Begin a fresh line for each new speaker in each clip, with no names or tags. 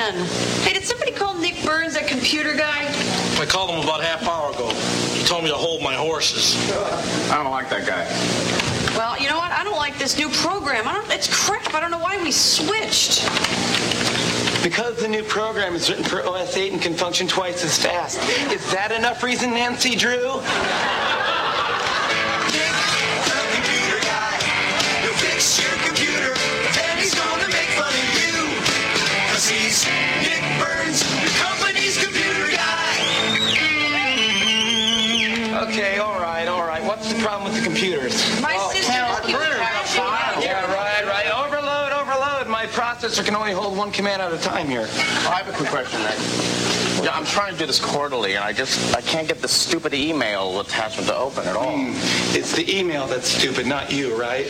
again. Hey, did somebody call Nick Burns, that computer guy?
I called him about half hour ago. He told me to hold my horses.
I don't like that guy.
Well, you know what? I don't like this new program. It's crap. I don't know why we switched.
Because the new program is written for OS 8 and can function twice as fast. Is that enough reason, Nancy Drew?
He's Nick Burns, the company's computer guy.
Okay, all right. What's the problem with the computers?
My sister.
Yeah, right. Overload. My processor can only hold one command at a time here.
I have a quick question, Nick. Yeah, I'm trying to do this quarterly, and I can't get the stupid email attachment to open at all.
It's the email that's stupid, not you, right?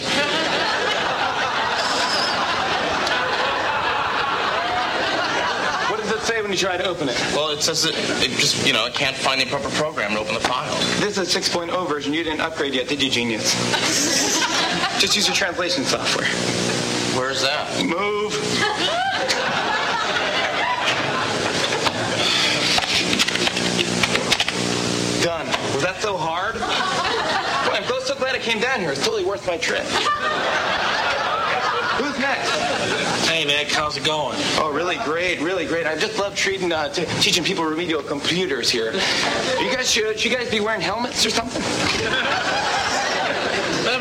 Say when you try to open it.
Well, it says it just, it can't find the appropriate program to open the file.
This is a 6.0 version. You didn't upgrade yet, did you, genius? Just use your translation software.
Where's that?
Move. Done. Was that so hard? Well, I'm so glad I came down here. It's totally worth my trip. Who's next?
Hey, Nick, how's it going?
Oh, really great. I just love teaching people remedial computers here. Should you guys be wearing helmets or something?
I'm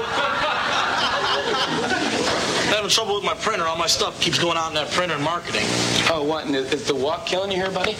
having trouble with my printer. All my stuff keeps going out in that printer in marketing.
Oh, what? And is the walk killing you here, buddy?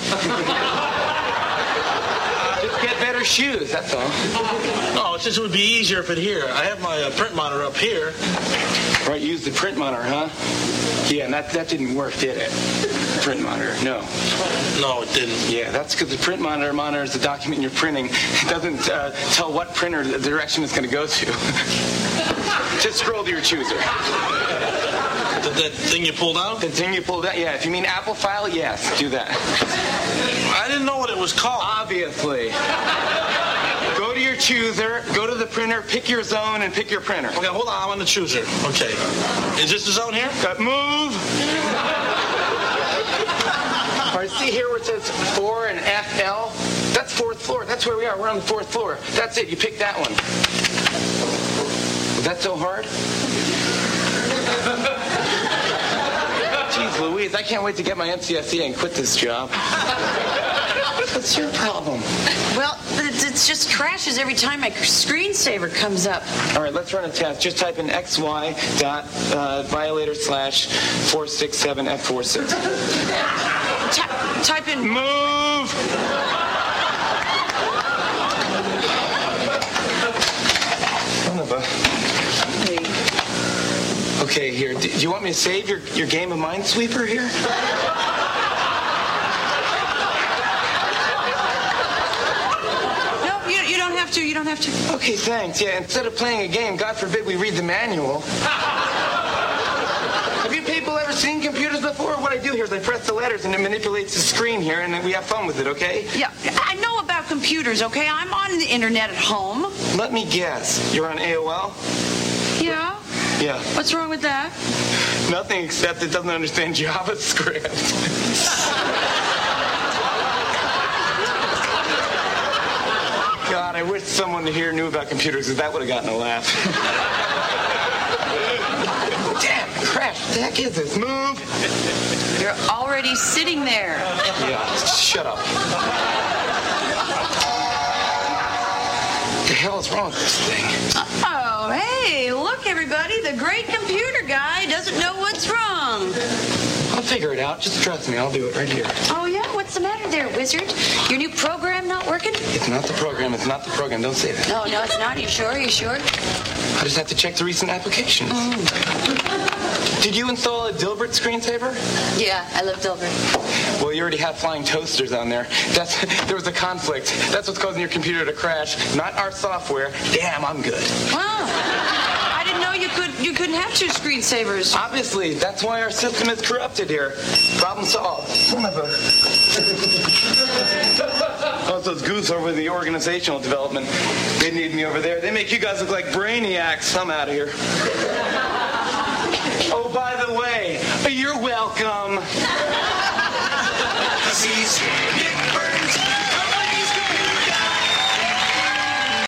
Just get better shoes, that's all.
No, it would be easier if it here. I have my print monitor up here.
Right, use the print monitor, huh? Yeah, and that didn't work, did it? Print monitor, no.
No, it didn't.
Yeah, that's because the print monitor monitors the document you're printing. It doesn't tell what printer the direction it's going to go to. Just scroll to your chooser.
That thing you pulled out?
The thing you pulled out? Yeah, if you mean Apple file, yes, do that.
I didn't know what it was called.
Obviously. Go to your chooser, go to the printer, pick your zone, and pick your printer.
Okay, hold on, I'm on the chooser. Okay. Is this the zone here?
Move! All right, see here where it says 4 and FL? That's 4th floor. That's where we are. We're on the 4th floor. That's it. You pick that one. Was that so hard? Jeez Louise, I can't wait to get my MCSE and quit this job. What's your problem?
Well, it just crashes every time my screensaver comes up.
All right, let's run a test. Just type in xy.violator/467F46.
Type in...
Move! Son of a... Okay, here. Do you want me to save your game of Minesweeper here?
You don't have to.
Okay, thanks. Yeah, instead of playing a game, God forbid we read the manual. Have you people ever seen computers before? What I do here is I press the letters and it manipulates the screen here and then we have fun with it, okay?
Yeah, I know about computers, okay? I'm on the internet at home.
Let me guess. You're on AOL?
Yeah?
Yeah.
What's wrong with that?
Nothing except it doesn't understand JavaScript. God, I wish someone here knew about computers because that would have gotten a laugh. Damn, crash. What the heck is this? Move.
You're already sitting there.
Yeah, shut up. What the hell is wrong with this thing?
Oh, hey, look, everybody. The great computer guy doesn't know what's wrong.
I'll figure it out. Just trust me. I'll do it right here.
Oh, yeah? What's the matter there, wizard? Your new program not working?
It's not the program. It's not the program. Don't say that.
No, it's not. Are you sure?
I just have to check the recent applications. Did you install a Dilbert screensaver?
Yeah, I love Dilbert.
Well, you already have flying toasters on there. There was a conflict. That's what's causing your computer to crash. Not our software. Damn, I'm good.
Wow. I didn't know you couldn't have two screensavers.
Obviously, that's why our system is corrupted here. Problem solved. Son of a... Oh, those goofs over the organizational development. They need me over there. They make you guys look like brainiacs. I'm out of here. Oh, by the way, you're welcome.
Macy's.